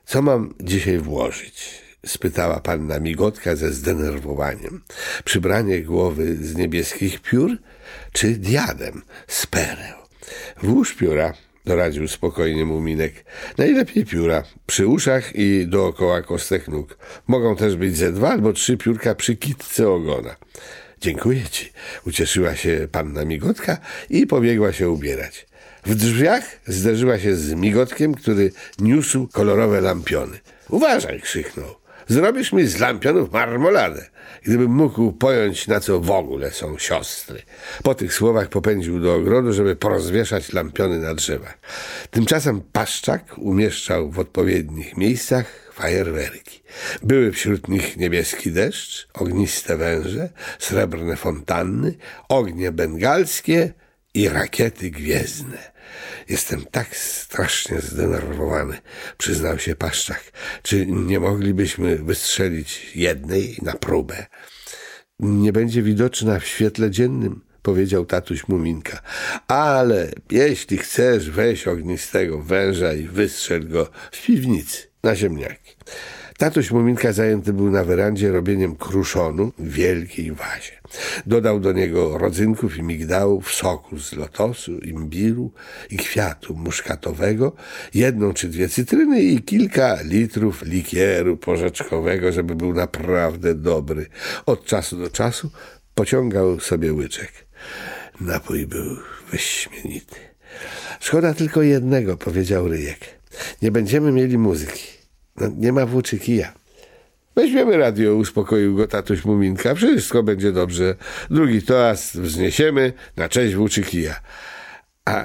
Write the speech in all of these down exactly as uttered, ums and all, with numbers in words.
Co mam dzisiaj włożyć? Spytała panna Migotka ze zdenerwowaniem. Przybranie głowy z niebieskich piór, czy diadem z pereł? Włóż pióra, doradził spokojnie Muminek. Najlepiej pióra, przy uszach i dookoła kostek nóg. Mogą też być ze dwa albo trzy piórka przy kitce ogona. Dziękuję ci, ucieszyła się panna Migotka i pobiegła się ubierać. W drzwiach zderzyła się z Migotkiem, który niósł kolorowe lampiony. Uważaj, krzyknął. Zrobisz mi z lampionów marmoladę, gdybym mógł pojąć, na co w ogóle są siostry. Po tych słowach popędził do ogrodu, żeby porozwieszać lampiony na drzewach. Tymczasem Paszczak umieszczał w odpowiednich miejscach fajerwerki. Były wśród nich niebieski deszcz, ogniste węże, srebrne fontanny, ognie bengalskie i rakiety gwiezdne. Jestem tak strasznie zdenerwowany, przyznał się Paszczak. Czy nie moglibyśmy wystrzelić jednej na próbę? Nie będzie widoczna w świetle dziennym, powiedział tatuś Muminka. Ale jeśli chcesz, weź ognistego węża i wystrzel go w piwnicy na ziemniaki. Tatuś Muminka zajęty był na werandzie robieniem kruszonu w wielkiej wazie. Dodał do niego rodzynków i migdałów, soku z lotosu, imbiru i kwiatu muszkatowego, jedną czy dwie cytryny i kilka litrów likieru porzeczkowego, żeby był naprawdę dobry. Od czasu do czasu pociągał sobie łyczek. Napój był wyśmienity. Szkoda tylko jednego, powiedział Ryjek. Nie będziemy mieli muzyki. No, nie ma włóczy kija. Weźmiemy radio, uspokoił go tatuś Muminka. Wszystko będzie dobrze. Drugi toast wzniesiemy na cześć włóczy kija. A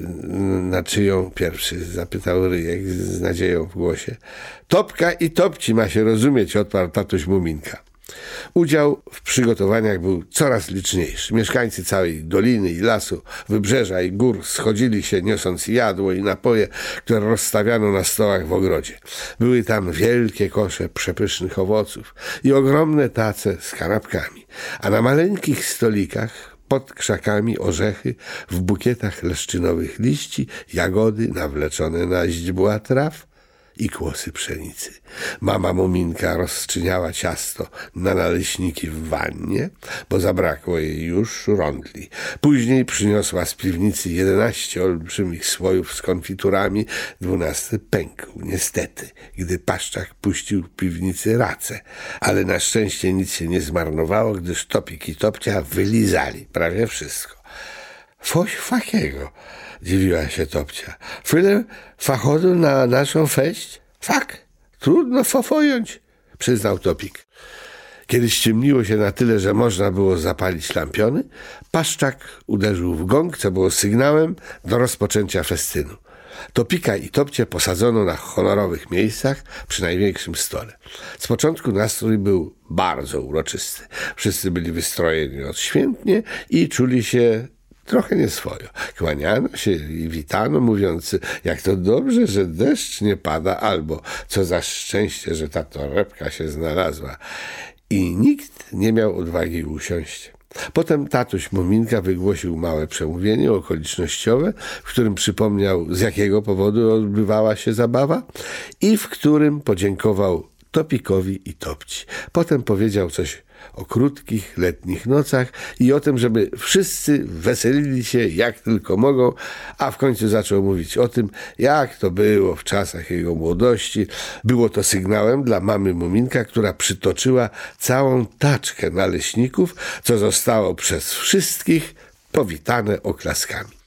na czyją pierwszy? Zapytał Ryjek z nadzieją w głosie. Topka i Topci ma się rozumieć, odparł tatuś Muminka. Udział w przygotowaniach był coraz liczniejszy. Mieszkańcy całej doliny i lasu, wybrzeża i gór schodzili się, niosąc jadło i napoje, które rozstawiano na stołach w ogrodzie. Były tam wielkie kosze przepysznych owoców i ogromne tace z kanapkami, a na maleńkich stolikach pod krzakami orzechy, w bukietach leszczynowych liści, jagody nawleczone na źdźbła traw i kłosy pszenicy. Mama Muminka rozczyniała ciasto na naleśniki w wannie, bo zabrakło jej już rondli. Później przyniosła z piwnicy jedenaście olbrzymich słojów z konfiturami, dwunasty pękł, niestety, gdy Paszczak puścił w piwnicy racę. Ale na szczęście nic się nie zmarnowało, gdyż Topik i Topcia wylizali prawie wszystko. Foś fakiego, dziwiła się Topcia. Fyle fachodu na naszą feść? Fak, trudno fofojąć, przyznał Topik. Kiedy ściemniło się na tyle, że można było zapalić lampiony, Paszczak uderzył w gong, co było sygnałem do rozpoczęcia festynu. Topika i Topcie posadzono na honorowych miejscach przy największym stole. Z początku nastrój był bardzo uroczysty. Wszyscy byli wystrojeni odświętnie i czuli się trochę nieswojo. Kłaniano się i witano, mówiąc, jak to dobrze, że deszcz nie pada, albo co za szczęście, że ta torebka się znalazła. I nikt nie miał odwagi usiąść. Potem tatuś Muminka wygłosił małe przemówienie okolicznościowe, w którym przypomniał, z jakiego powodu odbywała się zabawa i w którym podziękował Topikowi i Topci. Potem powiedział coś o krótkich letnich nocach i o tym, żeby wszyscy weselili się jak tylko mogą, a w końcu zaczął mówić o tym, jak to było w czasach jego młodości. Było to sygnałem dla mamy Muminka, która przytoczyła całą taczkę naleśników, co zostało przez wszystkich powitane oklaskami.